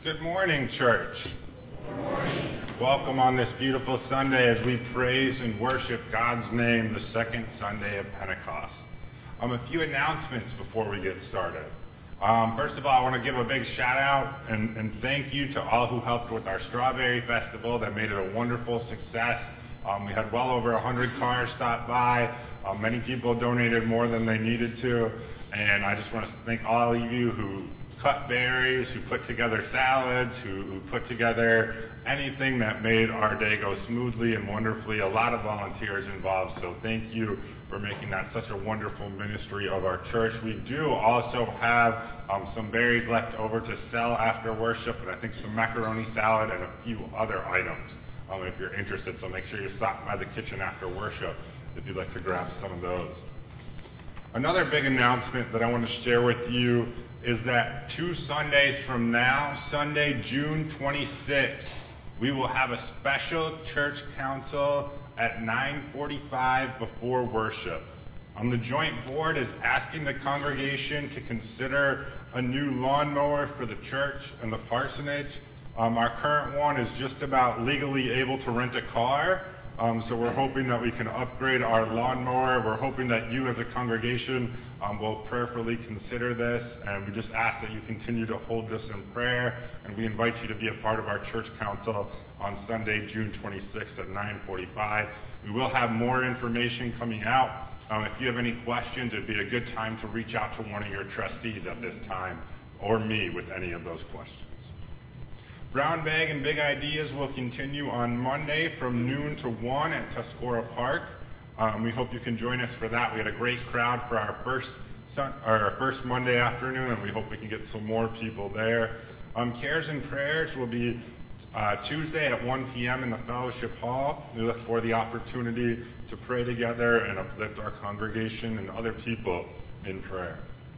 Good morning, church. Good morning. Welcome on this beautiful Sunday as we praise and worship God's name, the second Sunday of Pentecost. A few announcements before we get started. First of all, I want to give a big shout out and thank you to all who helped with our Strawberry Festival. That made it a wonderful success. We had well over 100 cars stop by. Many people donated more than they needed to. And I just want to thank all of you who cut berries, who put together salads, who put together anything that made our day go smoothly and wonderfully. A lot of volunteers involved, so thank you for making that such a wonderful ministry of our church. We do also have some berries left over to sell after worship, and I think some macaroni salad and a few other items if you're interested. So make sure you stop by the kitchen after worship if you'd like to grab some of those. Another big announcement that I want to share with you is that 2 Sundays from now, Sunday, June 26th, we will have a special church council at 9:45 before worship. The joint board is asking the congregation to consider a new lawnmower for the church and the parsonage. Our current one is just about legally able to rent a car. So we're hoping that we can upgrade our lawnmower. We're hoping that you as a congregation will prayerfully consider this. And we just ask that you continue to hold this in prayer. And we invite you to be a part of our church council on Sunday, June 26th at 9:45. We will have more information coming out. If you have any questions, it'd be a good time to reach out to one of your trustees at this time or me with any of those questions. Brown Bag and Big Ideas will continue on Monday from noon to 1 at Tuscarora Park. We hope you can join us for that. We had a great crowd for our first Monday afternoon, and we hope we can get some more people there. Cares and Prayers will be Tuesday at 1 p.m. in the Fellowship Hall. We look for the opportunity to pray together and uplift our congregation and other people in prayer.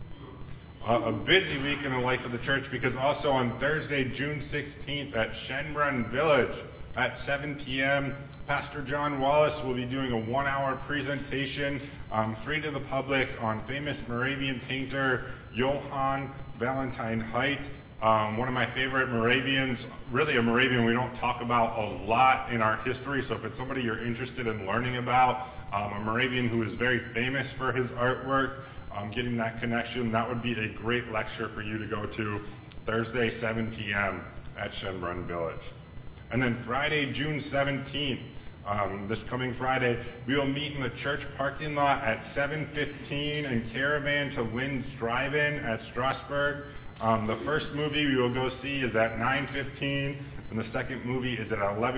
A busy week in the life of the church, because also on Thursday, June 16th at Shenbrun Village at 7 p.m., Pastor John Wallace will be doing a 1-hour presentation free to the public on famous Moravian painter Johann Valentine Haidt. One of my favorite Moravians, really a Moravian we don't talk about a lot in our history, so if it's somebody you're interested in learning about, a Moravian who is very famous for his artwork, getting that connection, that would be a great lecture for you to go to Thursday, 7 p.m. at Shenbrun Village. And then Friday, June 17th, this coming Friday, we will meet in the church parking lot at 7:15 and caravan to Lynn's Drive-In at Strasburg. The first movie we will go see is at 9:15, and the second movie is at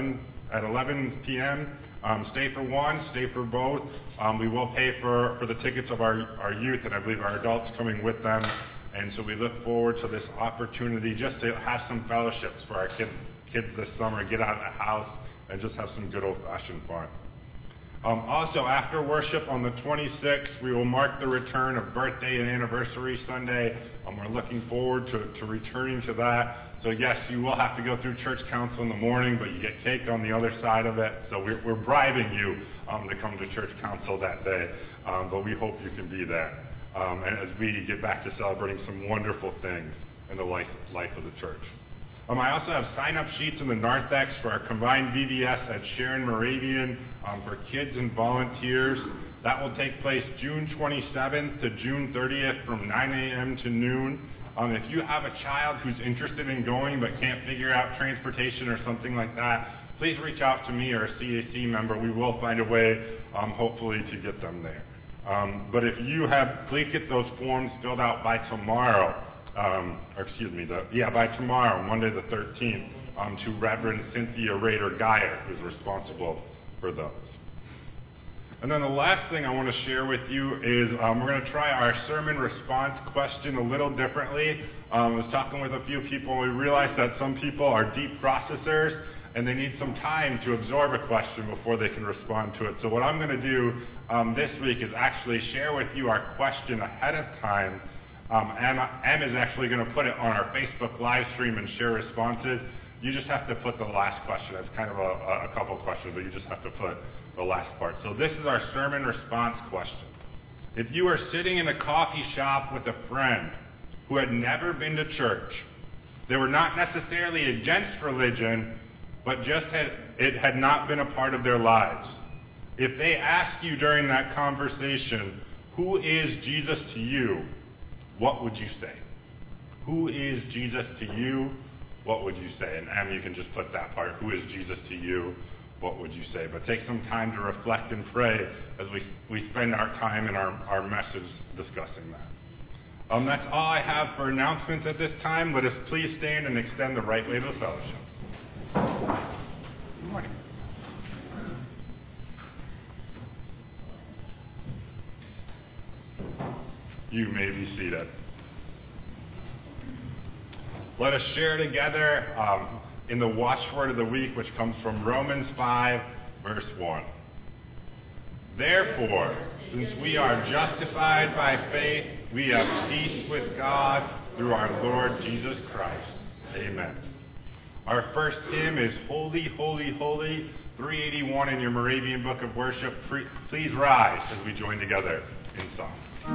11 p.m. Stay for one, stay for both. We will pay for the tickets of our youth, and I believe our adults coming with them. And so we look forward to this opportunity just to have some fellowships for our kids this summer, get out of the house, and just have some good old-fashioned fun. Also, after worship on the 26th, we will mark the return of Birthday and Anniversary Sunday. We're looking forward to returning to that. So yes, you will have to go through church council in the morning, but you get cake on the other side of it. So we're bribing you to come to church council that day, but we hope you can be there. And as we get back to celebrating some wonderful things in the life of the church. I also have sign-up sheets in the narthex for our combined VBS at Sharon Moravian for kids and volunteers. That will take place June 27th to June 30th from 9 a.m. to noon. If you have a child who's interested in going but can't figure out transportation or something like that, please reach out to me or a CAC member. We will find a way, hopefully, to get them there. But if you have, please get those forms filled out by tomorrow. By tomorrow, Monday the 13th, to Reverend Cynthia Rader-Geyer, who's responsible for those. And then the last thing I want to share with you is we're going to try our sermon response question a little differently. I was talking with a few people, and we realized that some people are deep processors, and they need some time to absorb a question before they can respond to it. So what I'm going to do this week is actually share with you our question ahead of time. Em is actually going to put it on our Facebook live stream and share responses. You just have to put the last question. It's kind of a couple questions, but you just have to put the last part. So this is our sermon response question. If you were sitting in a coffee shop with a friend who had never been to church, They were not necessarily against religion, but it had not been a part of their lives. If they ask you during that conversation, who is Jesus to you? What would you say? Who is Jesus to you? What would you say? And Em, you can just put that part. Who is Jesus to you? What would you say? But take some time to reflect and pray as we spend our time in our message discussing that. That's all I have for announcements at this time. Let us please stand and extend the right way to the fellowship. Good morning. You may be seated. Let us share together in the watchword of the week, which comes from Romans 5, verse 1. Therefore, since we are justified by faith, we have peace with God through our Lord Jesus Christ. Amen. Our first hymn is Holy, Holy, Holy, 381 in your Moravian Book of Worship. Please rise as we join together in song.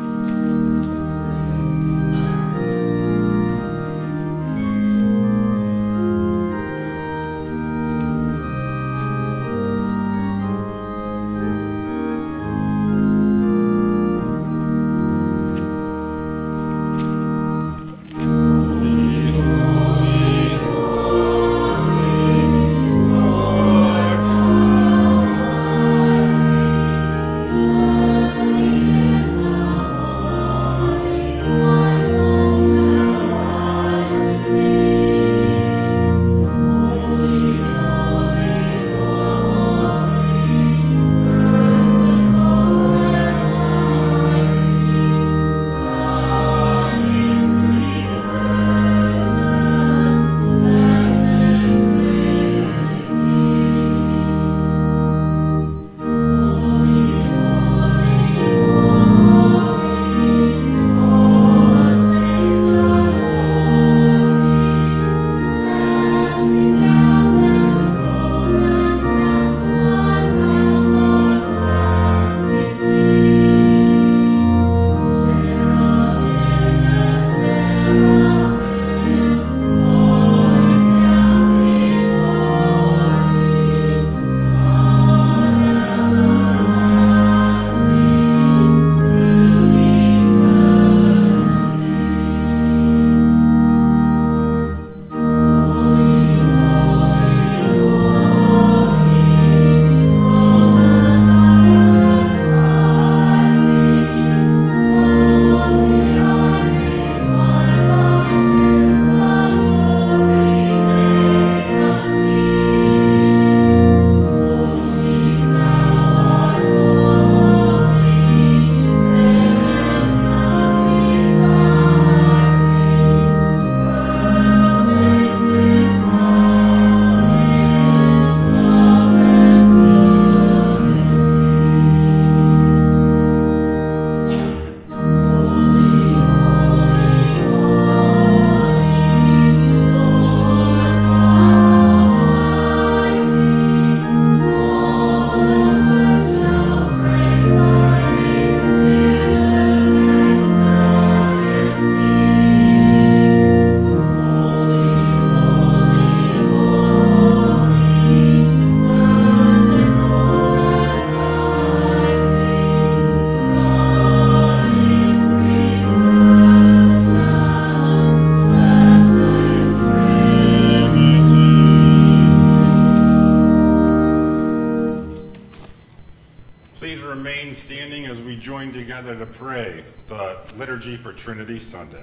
together to pray the Liturgy for Trinity Sunday.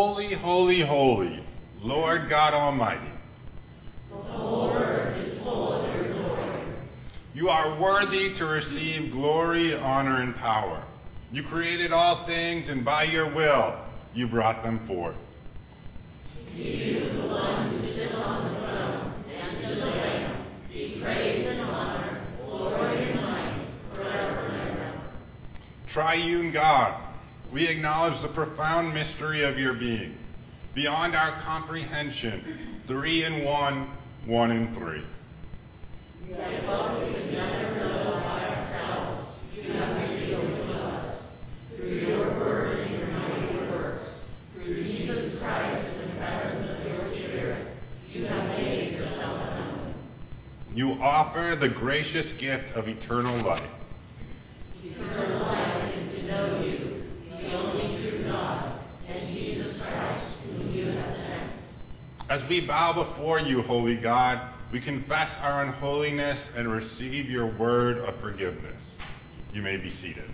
Holy, holy, holy, Lord God Almighty. The whole earth is full of your glory. You are worthy to receive glory, honor, and power. You created all things, and by your will, you brought them forth. To you, the one who sits on the throne, and to the Lamb, be praise and honor, glory and might, forever and ever. Triune God, we acknowledge the profound mystery of your being, beyond our comprehension, 3 in 1, 1 in 3. Yet what we could never know by ourselves, you have revealed to us, through your word and your mighty works, through Jesus Christ in the presence of your Spirit, you have made yourself known. You offer the gracious gift of eternal life. Eternal life is to know you, the only true God, and Jesus Christ, whom you have sent. As we bow before you, holy God, we confess our unholiness and receive your word of forgiveness. You may be seated.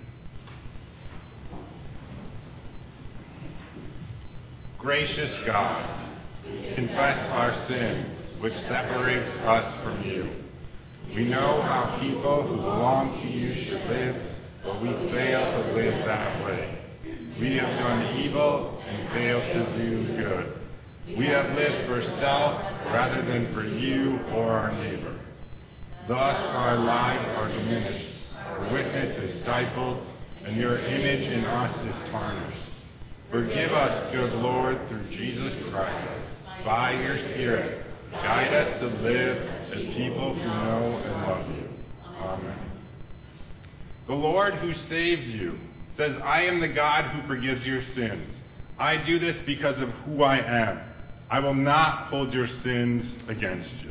Gracious God, we confess our sin, which separates us from you. We know how people who belong to you should live, but we fail to live that way. We have done evil and failed to do good. We have lived for self rather than for you or our neighbor. Thus our lives are diminished, our witness is stifled, and your image in us is tarnished. Forgive us, good Lord, through Jesus Christ. By your Spirit, guide us to live as people who know and love you. Amen. The Lord who saves you says, I am the God who forgives your sins. I do this because of who I am. I will not hold your sins against you.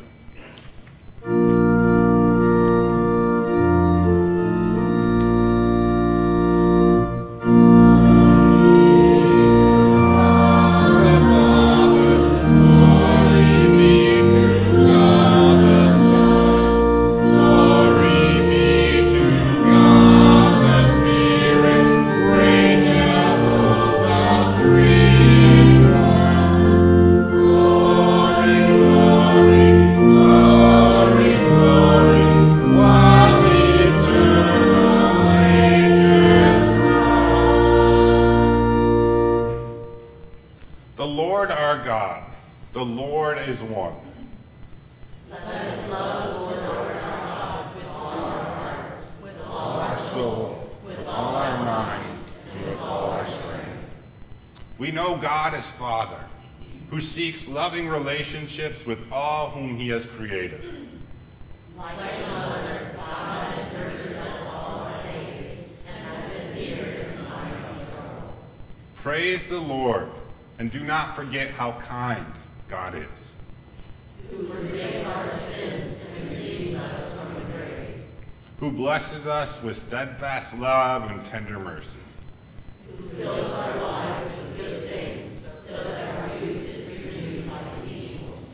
We know God as Father, who seeks loving relationships with all whom he has created. Like a mother, God has nurtured us all our days, and has been near in time of trouble. Praise the Lord, and do not forget how kind God is. Who forgives our sins and redeems us from the grave. Who blesses us with steadfast love and tender mercy. Who fills our lives with good things, so that our youth is renewed like the eagles.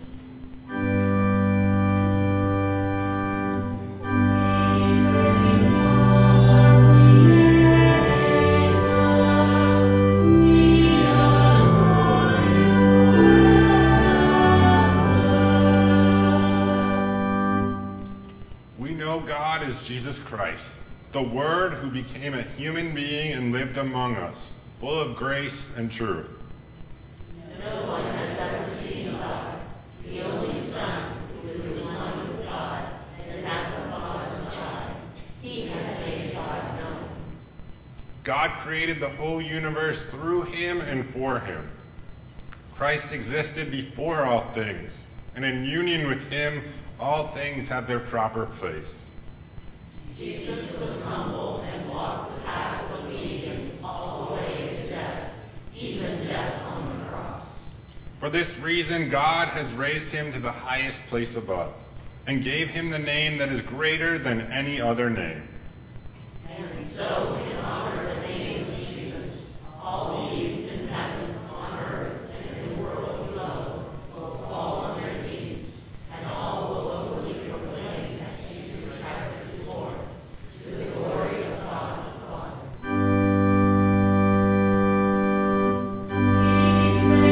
We know God as Jesus Christ, the Word who became a human being and lived among us, full of grace and truth. No one has ever seen God, the only Son, who is the Son of God, and has the Father's side. He has made God known. God created the whole universe through him and for him. Christ existed before all things, and in union with him, all things have their proper place. Jesus was humble and walked the path of obedience all the way to death, even death on the cross. For this reason, God has raised him to the highest place above, and gave him the name that is greater than any other name. And so, in honor of the name of Jesus, all beings in heaven, on earth, and in the world below will fall on their knees, and all will openly proclaim that Jesus Christ is Lord, to the glory of God the Father.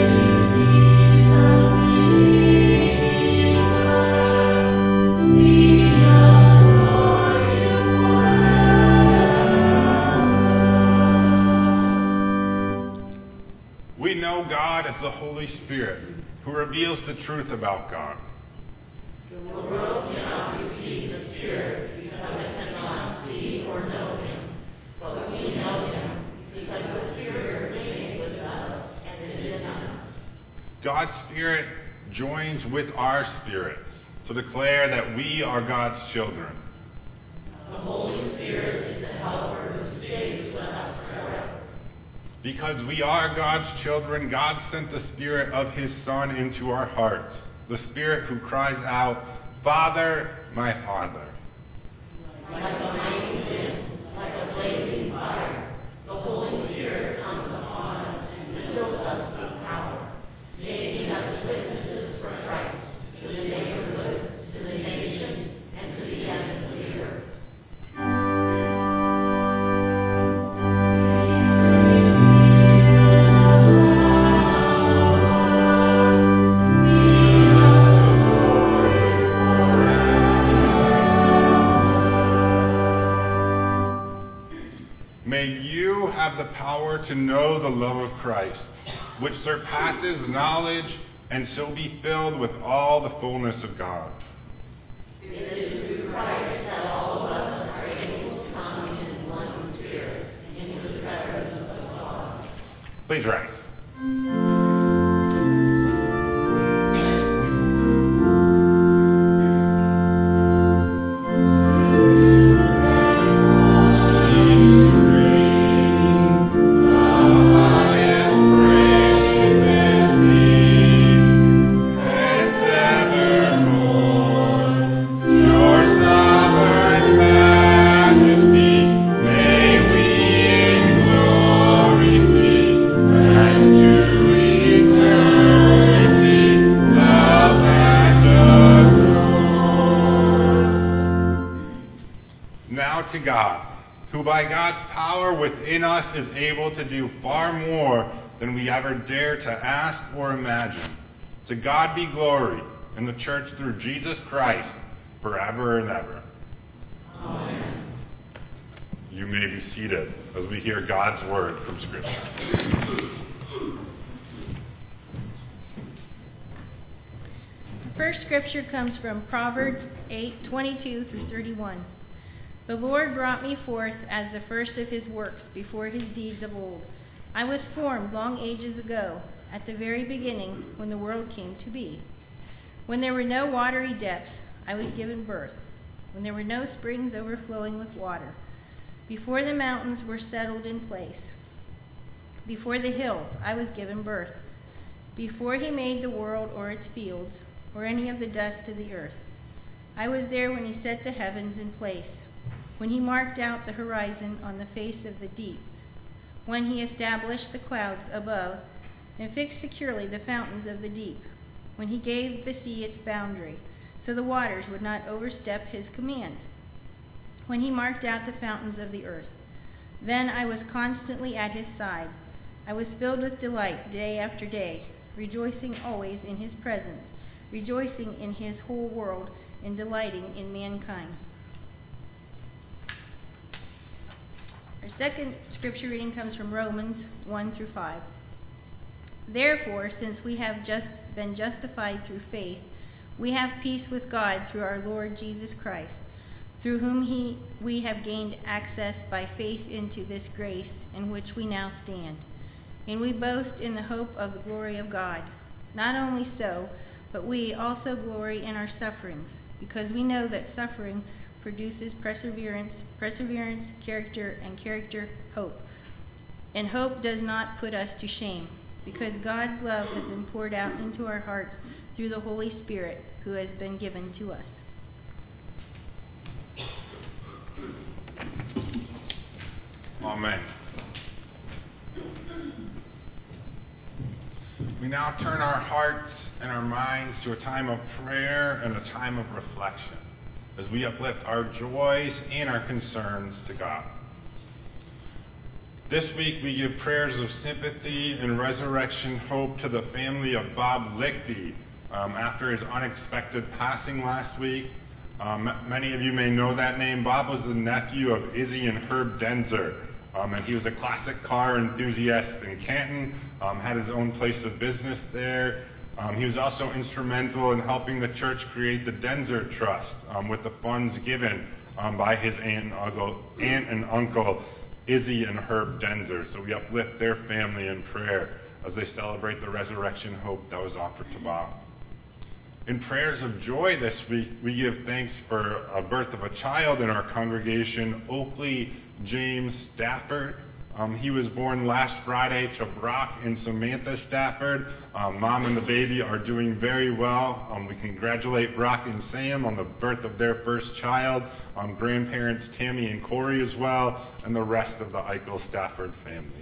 know God as the Holy Spirit, who reveals the truth about God. The world cannot receive the Spirit because it cannot see or know him. But we know him because the Spirit remains with us and is in us. God's Spirit joins with our spirits to declare that we are God's children. The Holy Spirit is the helper who stays with us forever. Because we are God's children, God sent the Spirit of his Son into our hearts, the Spirit who cries out, Father, my Father. Like a mighty wind, like a blazing fire, the Holy Spirit comes upon us and fills us with power, making us witnesses for Christ to the neighborhood, to the nation, and to the ends of the earth. May you have the power to know the love of Christ, which surpasses knowledge, and so be filled with all the fullness of God. It is through Christ that all of us are able to come in one spirit into the presence of God. Please rise. To God, who by God's power within us is able to do far more than we ever dare to ask or imagine. To God be glory in the church through Jesus Christ forever and ever. Amen. You may be seated as we hear God's word from Scripture. The first scripture comes from Proverbs 8:22 through 31. The Lord brought me forth as the first of his works before his deeds of old. I was formed long ages ago, at the very beginning, when the world came to be. When there were no watery depths, I was given birth. When there were no springs overflowing with water. Before the mountains were settled in place. Before the hills, I was given birth. Before he made the world or its fields, or any of the dust of the earth. I was there when he set the heavens in place. When he marked out the horizon on the face of the deep, when he established the clouds above and fixed securely the fountains of the deep, when he gave the sea its boundary, so the waters would not overstep his command, when he marked out the fountains of the earth. Then I was constantly at his side. I was filled with delight day after day, rejoicing always in his presence, rejoicing in his whole world, and delighting in mankind. Our second scripture reading comes from Romans 1 through 5. Therefore, since we have just been justified through faith, we have peace with God through our Lord Jesus Christ, through whom we have gained access by faith into this grace in which we now stand. And we boast in the hope of the glory of God. Not only so, but we also glory in our sufferings, because we know that suffering produces perseverance, character, and character, hope. And hope does not put us to shame, because God's love has been poured out into our hearts through the Holy Spirit who has been given to us. Amen. We now turn our hearts and our minds to a time of prayer and a time of reflection, as we uplift our joys and our concerns to God. This week we give prayers of sympathy and resurrection hope to the family of Bob Lichty after his unexpected passing last week. Many of you may know that name. Bob was the nephew of Izzy and Herb Denzer, And he was a classic car enthusiast in Canton, had his own place of business there. He was also instrumental in helping the church create the Denzer Trust with the funds given by his aunt and uncle, Izzy and Herb Denzer. So we uplift their family in prayer as they celebrate the resurrection hope that was offered to Bob. In prayers of joy this week, we give thanks for a birth of a child in our congregation, Oakley James Stafford. He was born last Friday to Brock and Samantha Stafford. Mom and the baby are doing very well. We congratulate Brock and Sam on the birth of their first child, grandparents Tammy and Corey as well, and the rest of the Eichel Stafford family.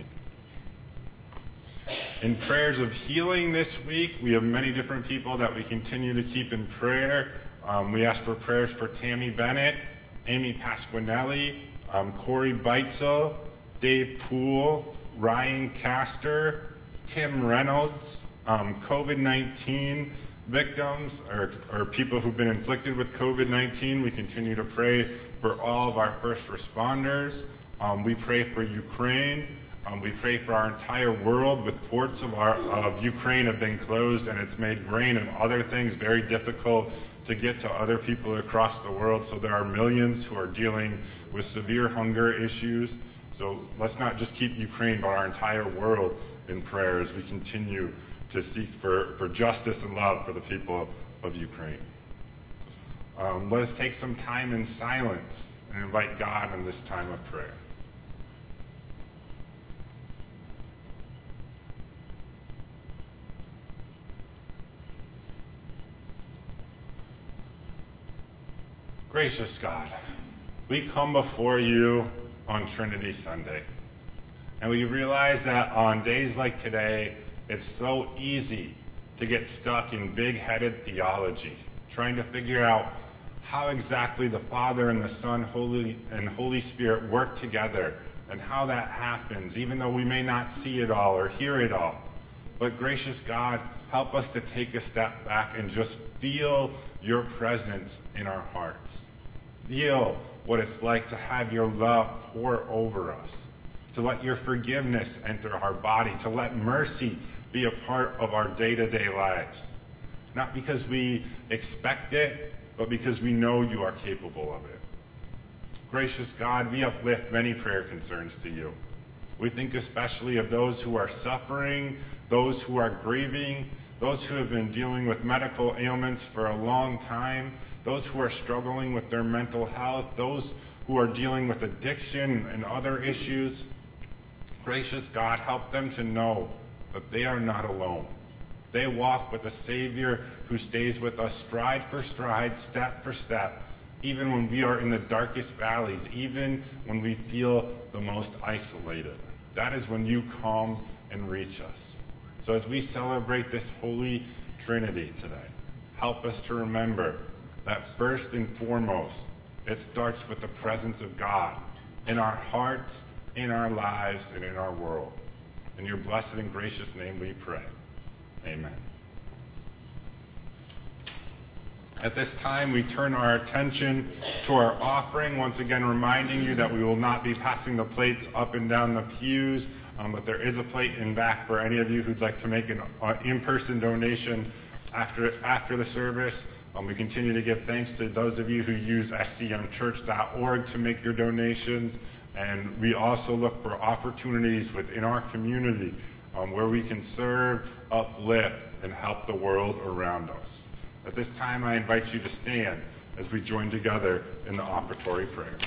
In prayers of healing this week, we have many different people that we continue to keep in prayer. We ask for prayers for Tammy Bennett, Amy Pasquinelli, Corey Beitzel, Dave Poole, Ryan Castor, Tim Reynolds, COVID-19 victims or people who've been inflicted with COVID-19. We continue to pray for all of our first responders. We pray for Ukraine. We pray for our entire world. With ports of Ukraine have been closed, and it's made grain and other things very difficult to get to other people across the world. So there are millions who are dealing with severe hunger issues. So let's not just keep Ukraine, but our entire world in prayer as we continue to seek for justice and love for the people of Ukraine. Let us take some time in silence and invite God in this time of prayer. Gracious God, we come before you on Trinity Sunday, and we realize that on days like today, it's so easy to get stuck in big-headed theology, trying to figure out how exactly the Father and the Son and Holy Spirit work together and how that happens, even though we may not see it all or hear it all. But gracious God, help us to take a step back and just feel your presence in our hearts. Feel what it's like to have your love pour over us, to let your forgiveness enter our body, to let mercy be a part of our day-to-day lives. Not because we expect it, but because we know you are capable of it. Gracious God, we uplift many prayer concerns to you. We think especially of those who are suffering, those who are grieving, those who have been dealing with medical ailments for a long time, those who are struggling with their mental health, those who are dealing with addiction and other issues. Gracious God, help them to know that they are not alone. They walk with a Savior who stays with us stride for stride, step for step, even when we are in the darkest valleys, even when we feel the most isolated. That is when you come and reach us. So as we celebrate this Holy Trinity today, help us to remember that first and foremost, it starts with the presence of God in our hearts, in our lives, and in our world. In your blessed and gracious name we pray. Amen. At this time, we turn our attention to our offering, once again reminding you that we will not be passing the plates up and down the pews, but there is a plate in back for any of you who'd like to make an in-person donation after the service. We continue to give thanks to those of you who use scmchurch.org to make your donations, and we also look for opportunities within our community where we can serve, uplift, and help the world around us. At this time, I invite you to stand as we join together in the offertory prayer.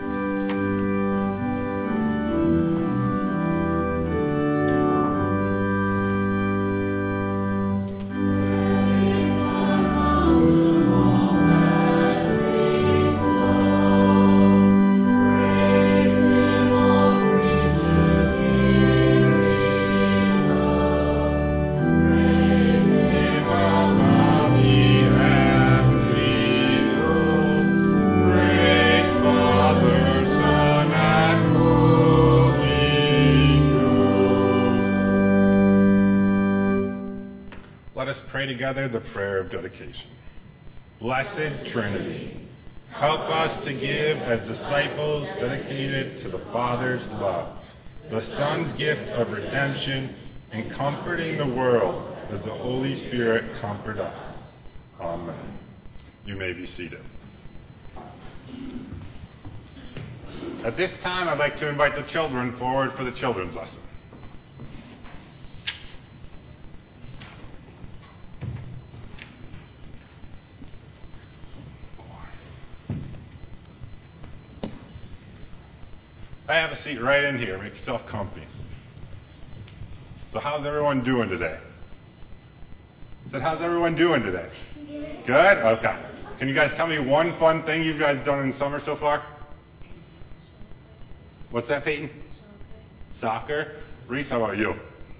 Together the prayer of dedication. Blessed Trinity, help us to give as disciples dedicated to the Father's love, the Son's gift of redemption, and comforting the world as the Holy Spirit comfort us. Amen. You may be seated. At this time, I'd like to invite the children forward for the children's lesson. I have a seat right in here. Make yourself comfy. So how's everyone doing today? I said, how's everyone doing today? Good? Okay. Can you guys tell me one fun thing you guys done in summer so far? What's that, Peyton? Soccer. Reese, how about you?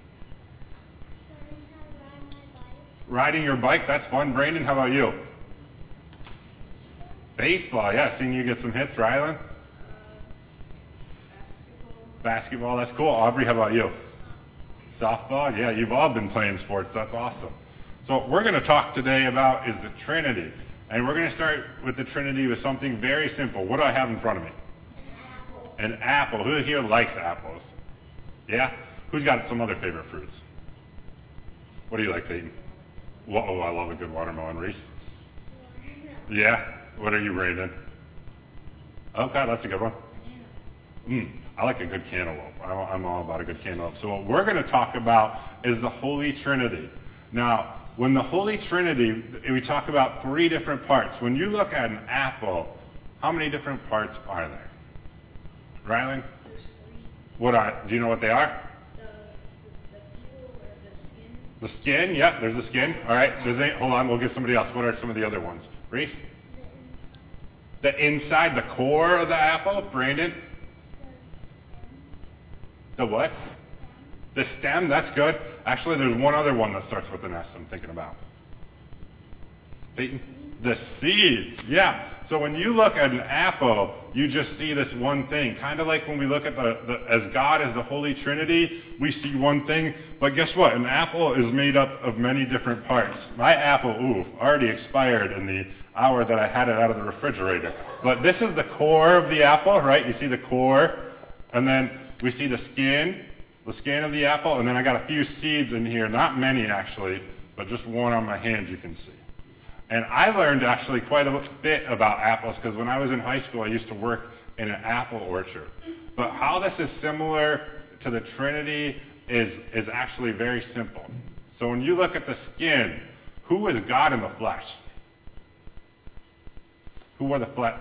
Riding your bike. That's fun. Brandon, how about you? Baseball. Yeah, seeing you get some hits. Rylan? Basketball, that's cool. Aubrey, how about you? Softball? Yeah, you've all been playing sports. That's awesome. So what we're going to talk today about is the Trinity. And we're going to start with the Trinity with something very simple. What do I have in front of me? An apple. Who here likes apples? Yeah? Who's got some other favorite fruits? What do you like, Peyton? Whoa, I love a good watermelon. Reese? Yeah? What are you, Brandon? Okay, that's a good one. I like a good cantaloupe. I'm all about a good cantaloupe. So what we're going to talk about is the Holy Trinity. Now, when the Holy Trinity, we talk about three different parts. When you look at an apple, how many different parts are there? Rylan? Do you know what they are? The peel or the skin. The skin, yeah, there's the skin. All right, hold on, we'll get somebody else. What are some of the other ones? Reese? The inside, the core of the apple. Brandon? The what? The stem, that's good. Actually, there's one other one that starts with an S I'm thinking about. Peyton? The seeds, yeah. So when you look at an apple, you just see this one thing. Kind of like when we look at as God as the Holy Trinity, we see one thing. But guess what? An apple is made up of many different parts. My apple, already expired in the hour that I had it out of the refrigerator. But this is the core of the apple, right? You see the core, and then we see the skin of the apple, and then I got a few seeds in here. Not many, actually, but just one on my hand you can see. And I learned actually quite a bit about apples because when I was in high school, I used to work in an apple orchard. But how this is similar to the Trinity is actually very simple. So when you look at the skin, who is God in the flesh? Who are the flesh?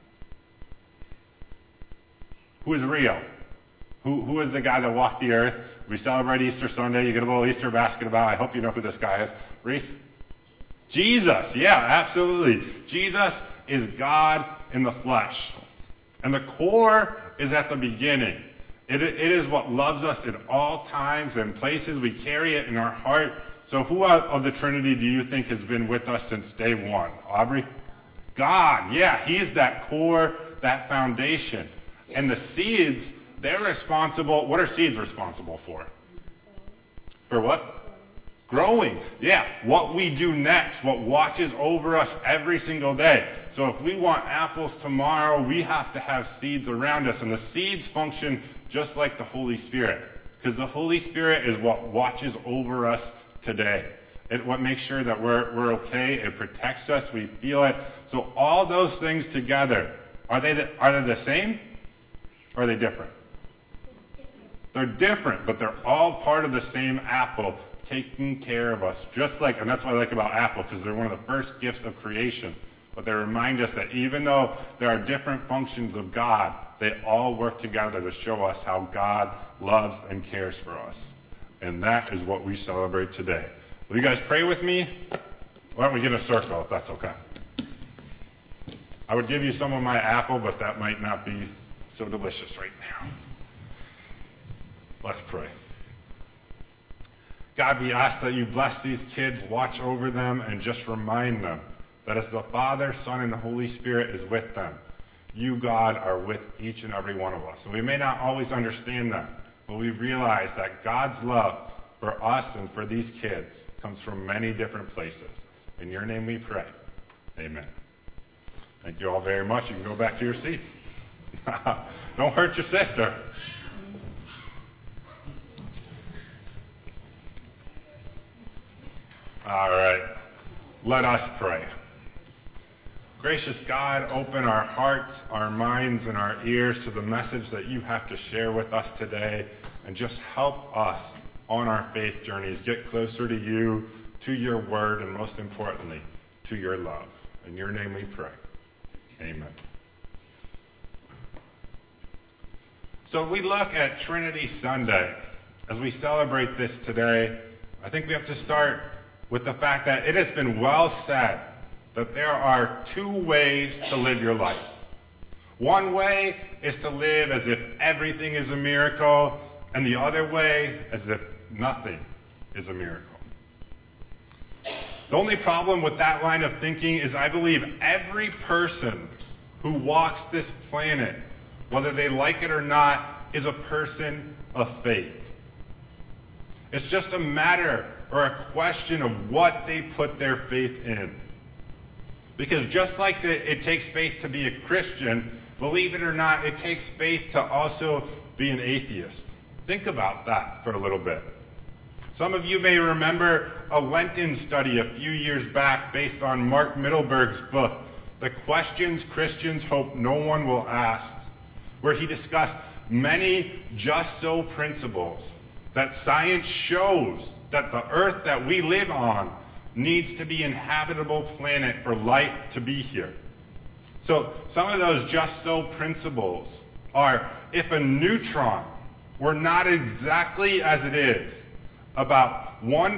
Who is real? Who is the guy that walked the earth? We celebrate Easter Sunday. You get a little Easter basket about. I hope you know who this guy is. Reese? Jesus. Yeah, absolutely. Jesus is God in the flesh. And the core is at the beginning. It is what loves us in all times and places. We carry it in our heart. So who of the Trinity do you think has been with us since day one? Aubrey? God. Yeah, He's that core, that foundation. And the seeds, they're responsible. What are seeds responsible for? For what? Growing. Yeah. What we do next, what watches over us every single day. So if we want apples tomorrow, we have to have seeds around us. And the seeds function just like the Holy Spirit. Because the Holy Spirit is what watches over us today. It's what makes sure that we're okay. It protects us. We feel it. So all those things together, are they the same? Or are they different? They're different, but they're all part of the same apple, taking care of us. Just like, and that's what I like about apples, because they're one of the first gifts of creation. But they remind us that even though there are different functions of God, they all work together to show us how God loves and cares for us. And that is what we celebrate today. Will you guys pray with me? Why don't we get in a circle, if that's okay? I would give you some of my apple, but that might not be so delicious right now. Let's pray. God, we ask that you bless these kids, watch over them, and just remind them that as the Father, Son, and the Holy Spirit is with them, you, God, are with each and every one of us. And we may not always understand that, but we realize that God's love for us and for these kids comes from many different places. In your name we pray. Amen. Thank you all very much. You can go back to your seats. Don't hurt your sister. All right. Let us pray. Gracious God, open our hearts, our minds, and our ears to the message that you have to share with us today, and just help us on our faith journeys get closer to you, to your word, and most importantly, to your love. In your name we pray. Amen. So we look at Trinity Sunday. As we celebrate this today, I think we have to start with the fact that it has been well said that there are two ways to live your life. One way is to live as if everything is a miracle, and the other way as if nothing is a miracle. The only problem with that line of thinking is I believe every person who walks this planet, whether they like it or not, is a person of faith. It's just a matter or a question of what they put their faith in. Because just like it takes faith to be a Christian, believe it or not, it takes faith to also be an atheist. Think about that for a little bit. Some of you may remember a Lenten study a few years back based on Mark Middleberg's book, The Questions Christians Hope No One Will Ask, where he discussed many just so principles that science shows that the earth that we live on needs to be an habitable planet for life to be here. So some of those just so principles are, if a neutron were not exactly as it is, about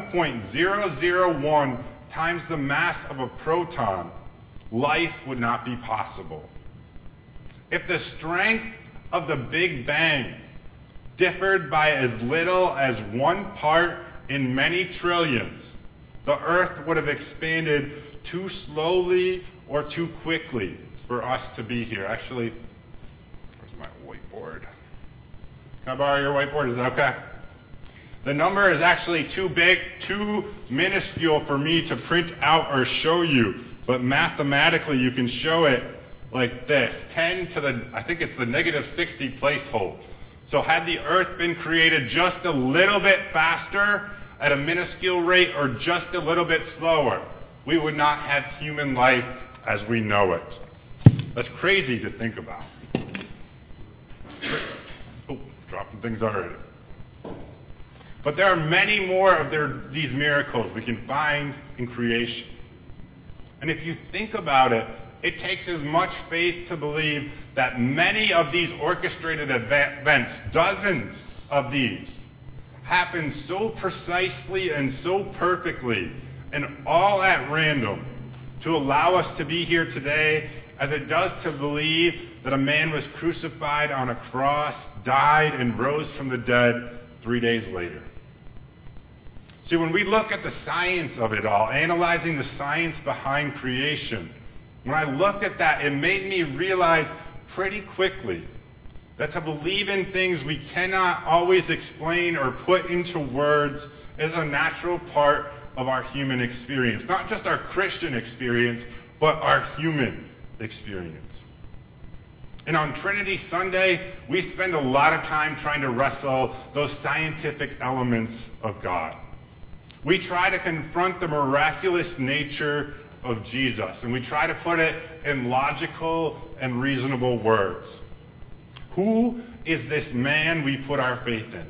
1.001 times the mass of a proton, life would not be possible. If the strength of the Big Bang differed by as little as 1 part in many trillions, the earth would have expanded too slowly or too quickly for us to be here. Actually, where's my whiteboard? Can I borrow your whiteboard? Is that okay? The number is actually too big, too minuscule for me to print out or show you, but mathematically you can show it like this. 10 to the, I think it's the negative 60 placehold. So had the earth been created just a little bit faster, at a minuscule rate, or just a little bit slower, we would not have human life as we know it. That's crazy to think about. Oh, dropping things already. But there are many more of these miracles we can find in creation. And if you think about it, it takes as much faith to believe that many of these orchestrated events, dozens of these, happen so precisely and so perfectly and all at random to allow us to be here today as it does to believe that a man was crucified on a cross, died, and rose from the dead 3 days later. See, when we look at the science of it all, analyzing the science behind creation, when I looked at that, it made me realize pretty quickly that to believe in things we cannot always explain or put into words is a natural part of our human experience. Not just our Christian experience, but our human experience. And on Trinity Sunday, we spend a lot of time trying to wrestle those scientific elements of God. We try to confront the miraculous nature of Jesus, and we try to put it in logical and reasonable words. Who is this man we put our faith in?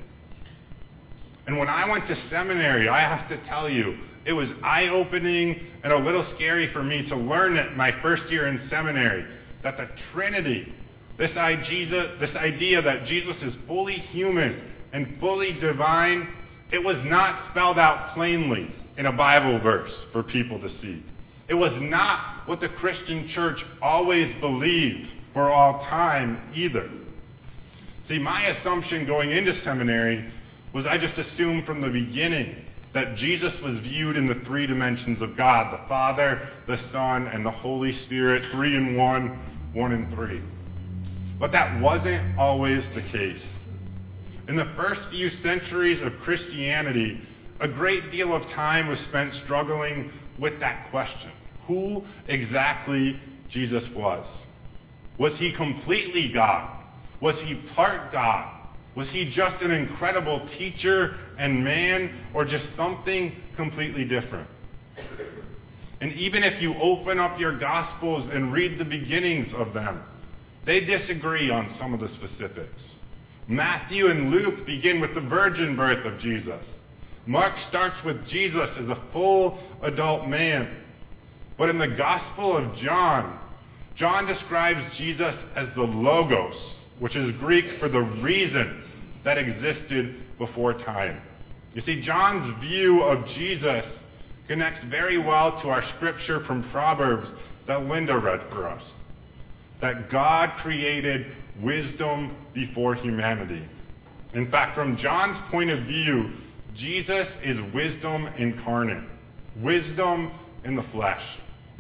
And when I went to seminary, I have to tell you, it was eye-opening and a little scary for me to learn it my first year in seminary, that the Trinity, this idea that Jesus is fully human and fully divine, it was not spelled out plainly in a Bible verse for people to see. It was not what the Christian church always believed for all time either. See, my assumption going into seminary was I just assumed from the beginning that Jesus was viewed in the three dimensions of God, the Father, the Son, and the Holy Spirit, 3 in 1, 1 in 3. But that wasn't always the case. In the first few centuries of Christianity, a great deal of time was spent struggling with that question. Who exactly Jesus was? Was he completely God? Was he part God? Was he just an incredible teacher and man, or just something completely different? And even if you open up your Gospels and read the beginnings of them, they disagree on some of the specifics. Matthew and Luke begin with the virgin birth of Jesus. Mark starts with Jesus as a full adult man. But in the Gospel of John, John describes Jesus as the Logos, which is Greek for the reason that existed before time. You see, John's view of Jesus connects very well to our scripture from Proverbs that Linda read for us. That God created wisdom before humanity. In fact, from John's point of view, Jesus is wisdom incarnate, wisdom in the flesh.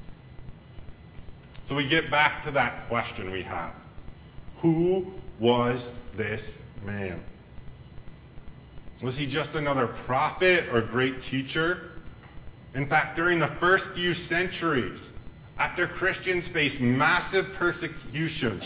So we get back to that question we have. Who was this man? Was he just another prophet or great teacher? In fact, during the first few centuries, after Christians faced massive persecution,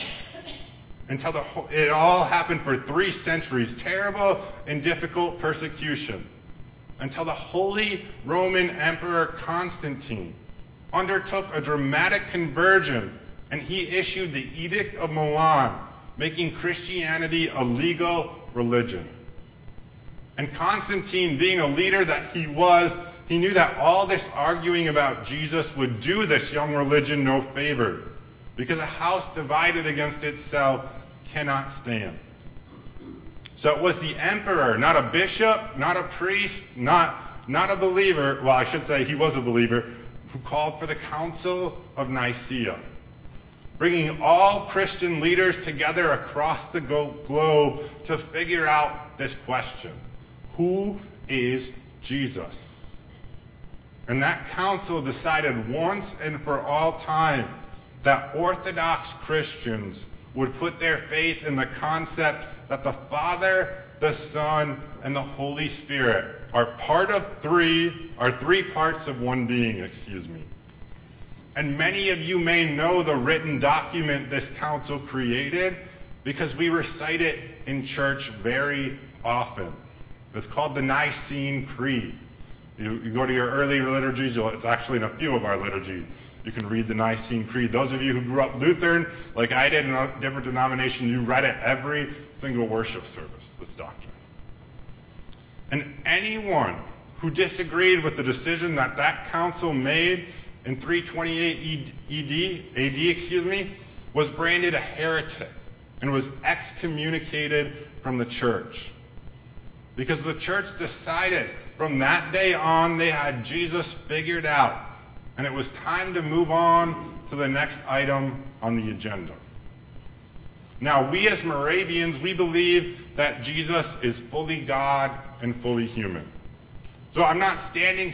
it all happened for 3 centuries, terrible and difficult persecution, until the Holy Roman Emperor Constantine undertook a dramatic conversion, and he issued the Edict of Milan, making Christianity a legal religion. And Constantine, being a leader that he was, he knew that all this arguing about Jesus would do this young religion no favor, because a house divided against itself cannot stand. So it was the emperor, not a bishop, not a priest, not a believer, well, I should say he was a believer, who called for the Council of Nicaea, bringing all Christian leaders together across the globe to figure out this question. Who is Jesus? And that council decided once and for all time that Orthodox Christians would put their faith in the concept that the Father, the Son, and the Holy Spirit are three parts of one being, And many of you may know the written document this council created because we recite it in church very often. It's called the Nicene Creed. You go to your early liturgies, it's actually in a few of our liturgies. You can read the Nicene Creed. Those of you who grew up Lutheran, like I did in a different denomination, you read it every single worship service, this doctrine. And anyone who disagreed with the decision that council made in 328 AD, was branded a heretic and was excommunicated from the church. Because the church decided from that day on they had Jesus figured out, and it was time to move on to the next item on the agenda. Now, we as Moravians, we believe that Jesus is fully God and fully human. So I'm not standing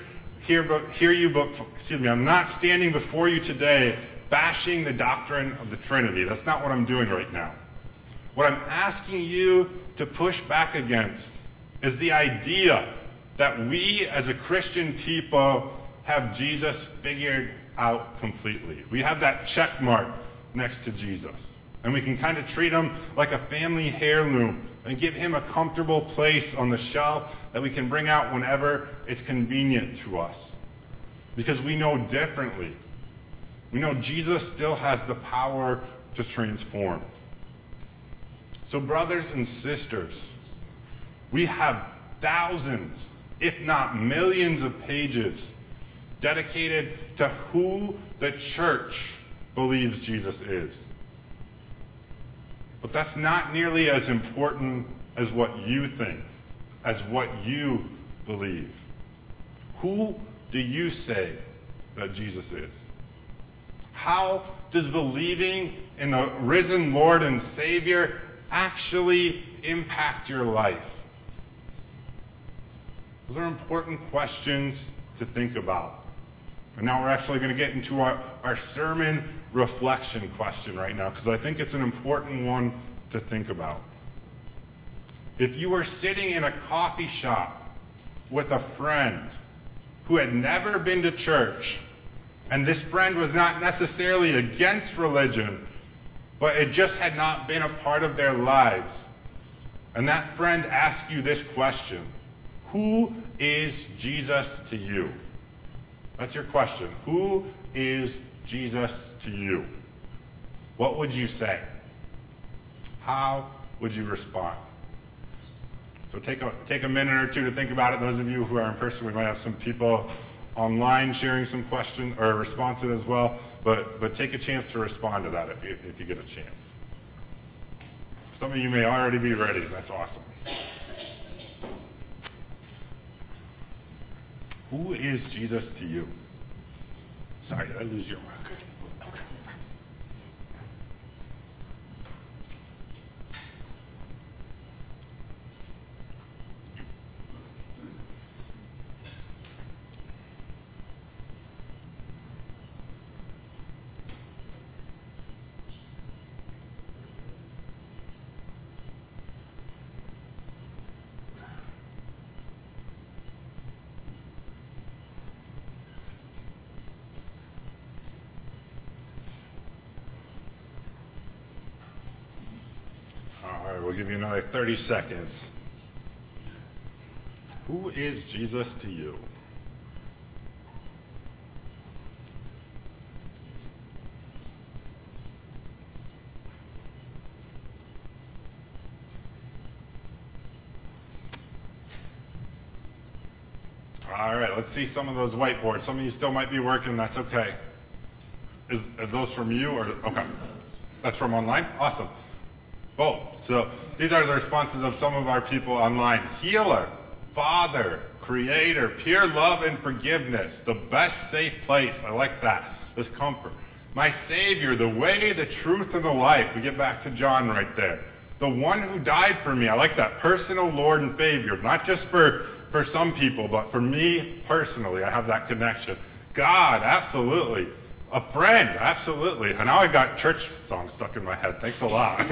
I'm not standing before you today bashing the doctrine of the Trinity. That's not what I'm doing right now. What I'm asking you to push back against is the idea that we as a Christian people have Jesus figured out completely. We have that check mark next to Jesus. And we can kind of treat him like a family heirloom and give him a comfortable place on the shelf that we can bring out whenever it's convenient to us. Because we know differently. We know Jesus still has the power to transform. So brothers and sisters, we have thousands, if not millions of pages dedicated to who the church believes Jesus is. But that's not nearly as important as what you think, as what you believe. Who do you say that Jesus is? How does believing in the risen Lord and Savior actually impact your life? Those are important questions to think about. And now we're actually going to get into our sermon reflection question right now, because I think it's an important one to think about. If you were sitting in a coffee shop with a friend who had never been to church, and this friend was not necessarily against religion, but it just had not been a part of their lives, and that friend asked you this question: who is Jesus to you? That's your question. Who is Jesus to you? What would you say? How would you respond? So take a minute or two to think about it. Those of you who are in person, we might have some people online sharing some questions or responses as well. But take a chance to respond to that if you get a chance. Some of you may already be ready. That's awesome. Who is Jesus to you? Sorry, did I lose your mark? Okay. All right, we'll give you another 30 seconds. Who is Jesus to you? All right, let's see some of those whiteboards. Some of you still might be working. That's okay. Are those from you or okay? That's from online? Awesome. Both. So these are the responses of some of our people online. Healer, Father, Creator, pure love and forgiveness, the best safe place. I like that. This comfort. My Savior, the way, the truth, and the life. We get back to John right there. The one who died for me. I like that. Personal Lord and Savior. Not just for some people, but for me personally. I have that connection. God, absolutely. A friend, absolutely. And now I've got church songs stuck in my head. Thanks a lot.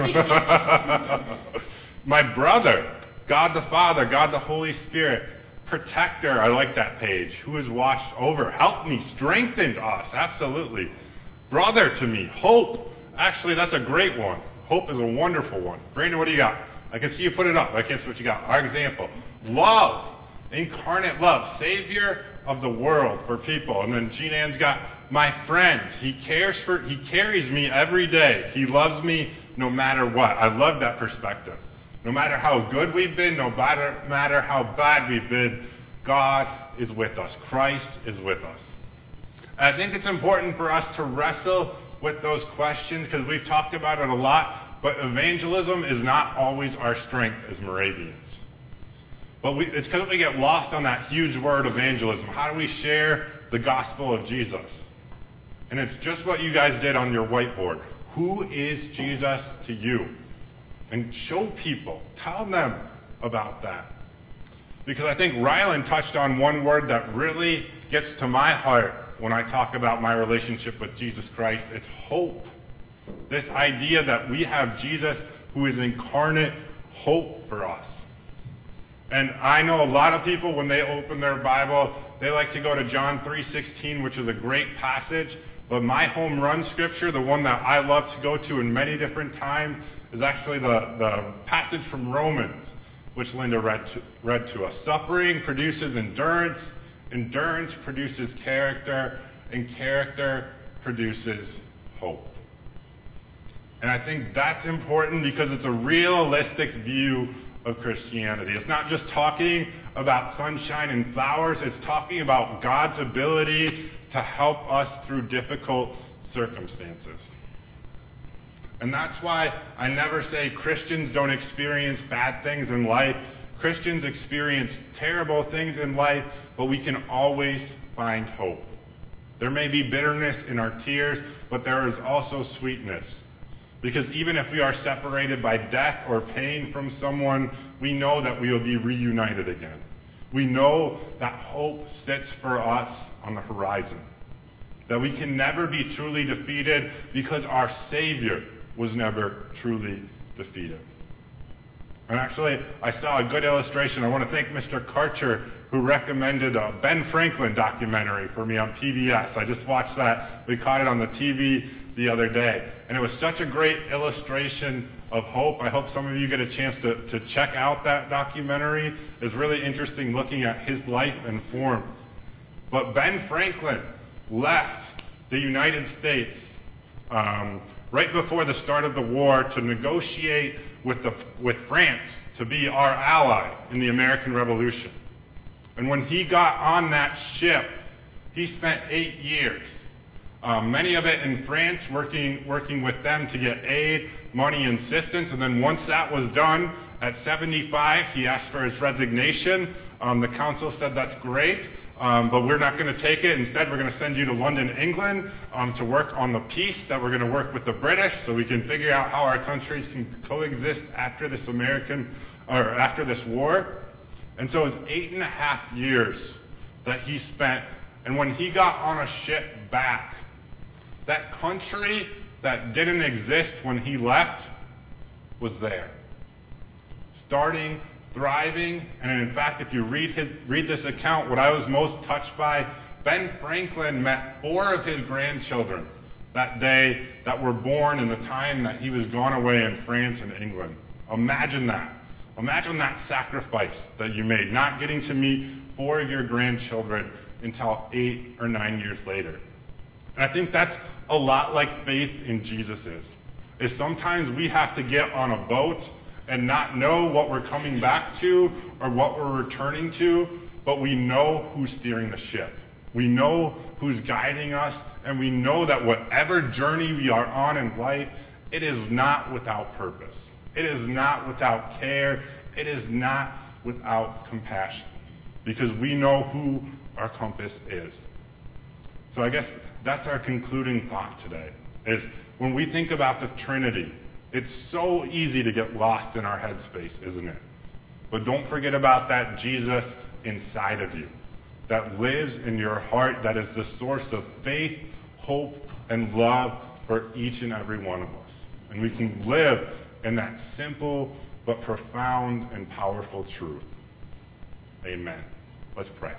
My brother, God the Father, God the Holy Spirit. Protector, I like that page. Who has watched over, helped me, strengthened us, absolutely. Brother to me, hope. Actually, that's a great one. Hope is a wonderful one. Brandon, what do you got? I can see you put it up. I can't see what you got. Our example. Love, incarnate love, Savior of the world for people. And then Jean Ann's got my friend. He carries me every day. He loves me no matter what. I love that perspective. No matter how good we've been, no matter how bad we've been, God is with us. Christ is with us. I think it's important for us to wrestle with those questions because we've talked about it a lot, but evangelism is not always our strength as Moravians. But it's because we get lost on that huge word evangelism. How do we share the gospel of Jesus? And it's just what you guys did on your whiteboard. Who is Jesus to you? And show people. Tell them about that. Because I think Rylan touched on one word that really gets to my heart when I talk about my relationship with Jesus Christ. It's hope. This idea that we have Jesus who is incarnate hope for us. And I know a lot of people, when they open their Bible, they like to go to John 3:16, which is a great passage. But my home run scripture, the one that I love to go to in many different times, is actually the passage from Romans, which Linda read to us. Suffering produces endurance, endurance produces character, and character produces hope. And I think that's important because it's a realistic view of Christianity. It's not just talking about sunshine and flowers, it's talking about God's ability to help us through difficult circumstances. And that's why I never say Christians don't experience bad things in life. Christians experience terrible things in life, but we can always find hope. There may be bitterness in our tears, but there is also sweetness. Because even if we are separated by death or pain from someone, we know that we will be reunited again. We know that hope sits for us on the horizon. That we can never be truly defeated because our Savior was never truly defeated. And actually, I saw a good illustration. I want to thank Mr. Karcher, who recommended a Ben Franklin documentary for me on PBS. I just watched that. We caught it on the TV the other day. And it was such a great illustration of hope. I hope some of you get a chance to check out that documentary. It's really interesting looking at his life and form. But Ben Franklin left the United States right before the start of the war to negotiate with France to be our ally in the American Revolution. And when he got on that ship, he spent 8 years, many of it in France, working with them to get aid, money, and assistance. And then once that was done, at 75, he asked for his resignation. The council said, that's great, but we're not going to take it. Instead, we're going to send you to London, England, to work on the peace that we're going to work with the British so we can figure out how our countries can coexist after this after this war. And so it was 8.5 years that he spent. And when he got on a ship back, that country that didn't exist when he left was there, starting, thriving. And in fact, if you read this account, what I was most touched by, Ben Franklin met 4 of his grandchildren that day that were born in the time that he was gone away in France and England. Imagine that. Imagine that sacrifice that you made, not getting to meet 4 of your grandchildren until 8 or 9 years later. And I think that's a lot like faith in Jesus is sometimes we have to get on a boat and not know what we're coming back to or what we're returning to, but we know who's steering the ship. We know who's guiding us, and we know that whatever journey we are on in life, it is not without purpose. It is not without care. It is not without compassion, because we know who our compass is. So I guess that's our concluding thought today, is when we think about the Trinity, it's so easy to get lost in our headspace, isn't it? But don't forget about that Jesus inside of you, that lives in your heart, that is the source of faith, hope, and love for each and every one of us. And we can live in that simple but profound and powerful truth. Amen. Let's pray.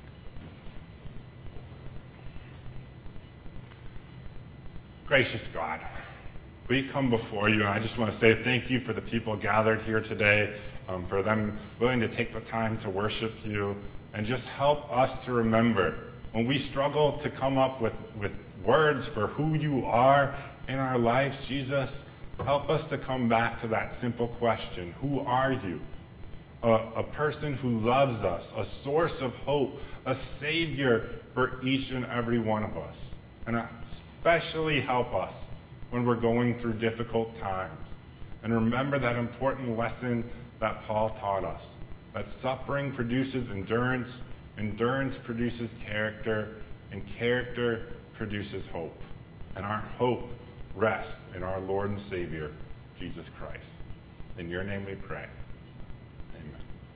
Gracious God, we come before you, and I just want to say thank you for the people gathered here today, for them willing to take the time to worship you, and just help us to remember when we struggle to come up with words for who you are in our lives, Jesus, help us to come back to that simple question: who are you? A person who loves us, a source of hope, a Savior for each and every one of us. And especially help us when we're going through difficult times. And remember that important lesson that Paul taught us, that suffering produces endurance, endurance produces character, and character produces hope. And our hope rests in our Lord and Savior, Jesus Christ. In your name we pray. Amen.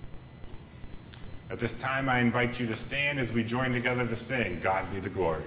At this time, I invite you to stand as we join together to sing, God Be the Glory.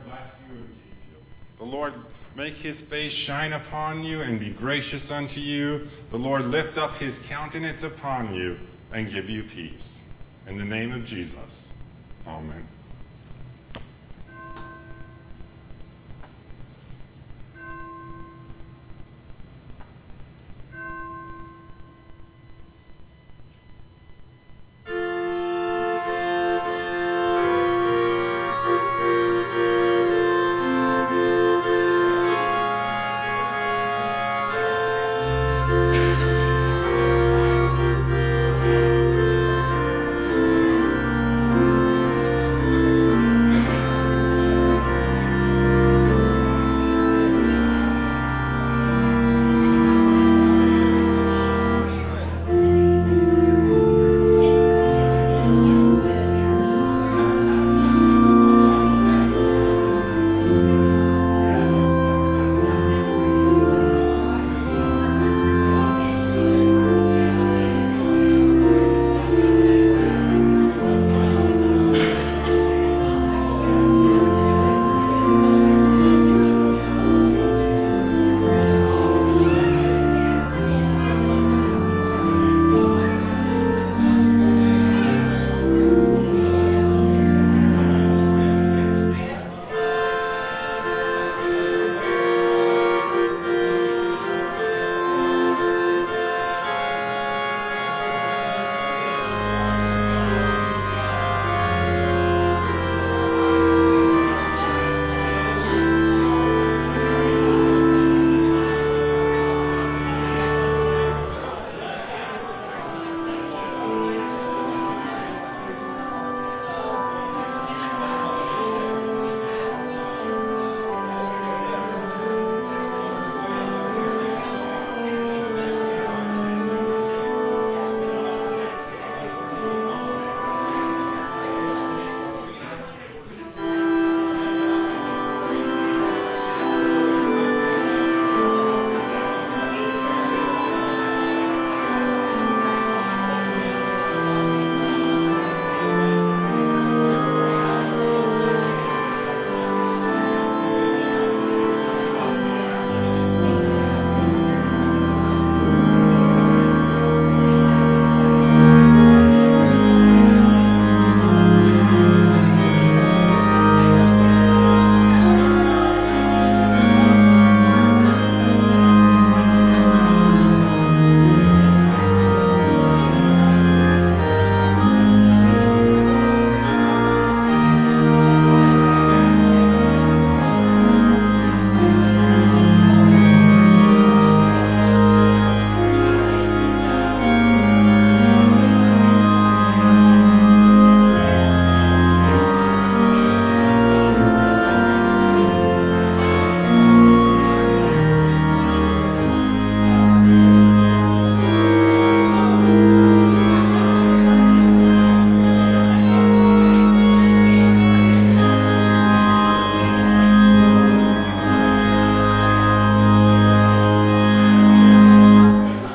bless you and keep you. The Lord make his face shine upon you and be gracious unto you. The Lord lift up his countenance upon you and give you peace. In the name of Jesus, amen.